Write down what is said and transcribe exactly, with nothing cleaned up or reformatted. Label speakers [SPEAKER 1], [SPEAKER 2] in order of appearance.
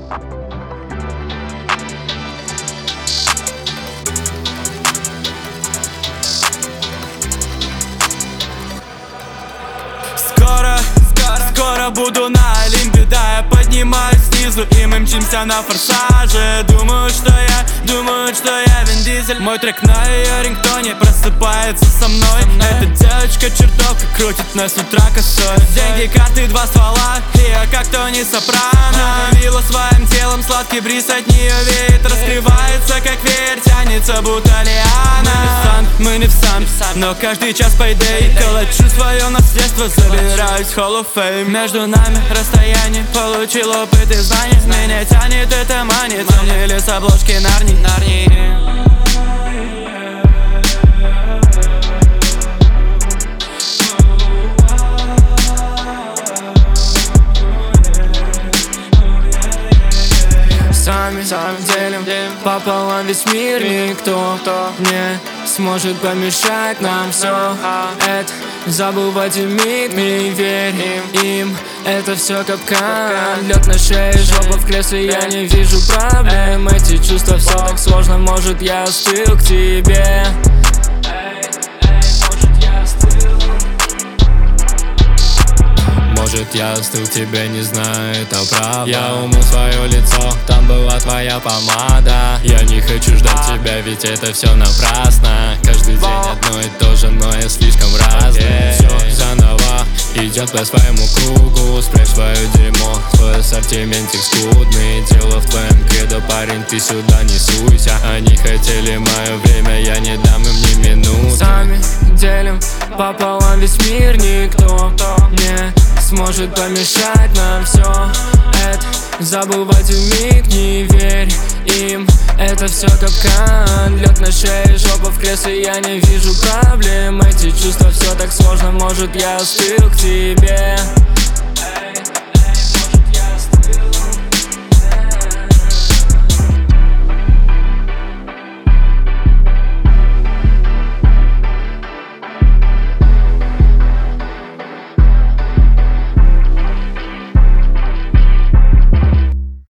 [SPEAKER 1] Скоро, скоро, скоро буду на Олимпе, да, я поднимаюсь снизу, и мы мчимся на форсаже. Думаю, что я, думаю, что я Вин Дизель. Мой трек на ее рингтоне просыпается со мной. Эта девочка чертовка крутит нас с утра косой. Деньги, карты, два ствола, и я как Тони Сопрано. Вилла своим телом, сладкий бриз от нее веет. Раскрывается, как веер, тянется, будто лиана. Мы не в сан, но каждый час payday. Калачу свое наследство, забираюсь в Hall of Fame. Между нами расстояние, получил опыт и знания. Меня тянет, это манит, замнили с обложки Нарнии. Сами, сами делим, делим пополам весь мир. Никто не сможет помешать нам все это забывать и миг. Не верим им, это все капкан. Лед на шее, жопа в кресле, я не вижу проблем. Эти чувства, все так сложно, может я остыл к тебе. Может я остыл к тебе, не знаю, это правда. Я умыл свое лицо, там была твоя помада. Я не хочу ждать тебя, ведь это все напрасно. Каждый день одно и то же, но я слишком разный. Все заново идет по своему кругу. Спрячь свое дерьмо, свой ассортиментик скудный. Дело в твоем кредо, парень, ты сюда не суйся. Они хотели мое время, я не дам им ни минуты. Сами делим пополам весь мир. Никто не сможет помешать нам все это забывать в миг. Не верь им, это все капкан. Лед на шее, жопа в кресле, я не вижу проблем. Эти чувства, все так сложно, может я остыл к тебе.